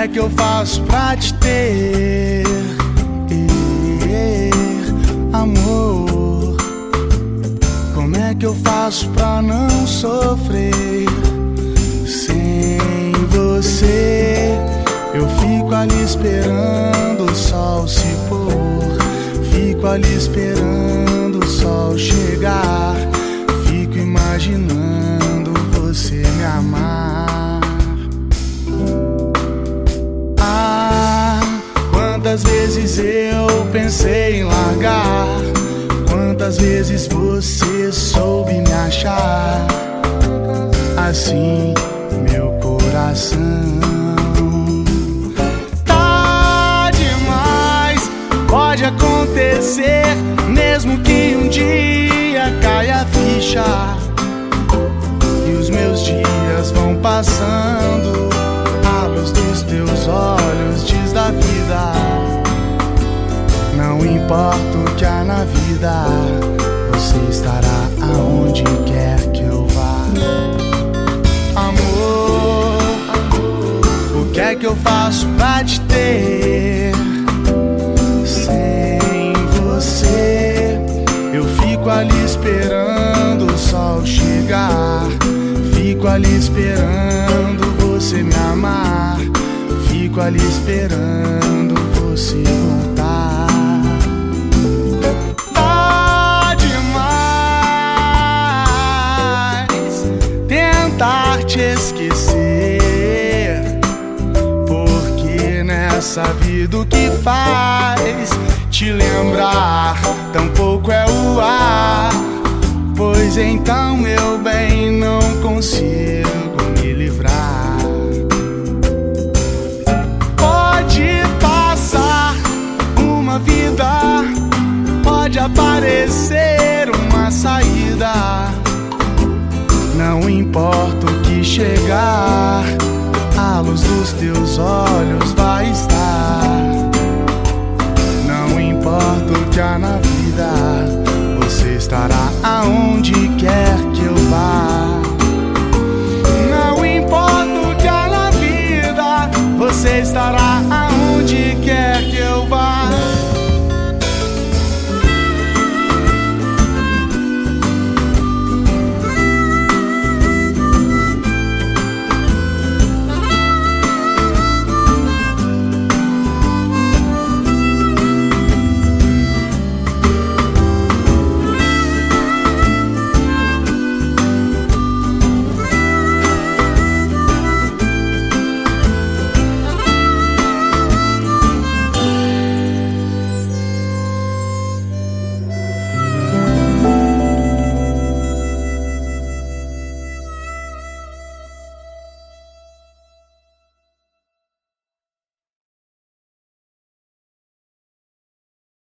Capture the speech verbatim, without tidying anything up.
é que eu faço pra te ter, amor? Como é que eu faço pra não sofrer sem você? Eu fico ali esperando o sol se pôr, fico ali esperando o sol chegar, fico imaginando você me amar. Ah, quantas vezes eu pensei em largar, quantas vezes você soube me achar. Assim, meu coração tá demais. Pode acontecer, mesmo que um dia caia a ficha e os meus dias vão passando, a luz dos teus olhos diz da vida. Não importa o que há na vida, você estará aonde quer que eu vá. Amor, o que é que eu faço pra te ter sem você? Eu fico ali esperando o sol chegar, fico ali esperando você me amar, fico ali esperando você voltar. Tá demais tentar te esquecer, porque nessa vida o que faz te lembrar tampouco é o ar. Pois então, meu bem, não consigo me livrar. Pode passar uma vida, pode aparecer uma saída, não importa o que chegar, a luz dos teus olhos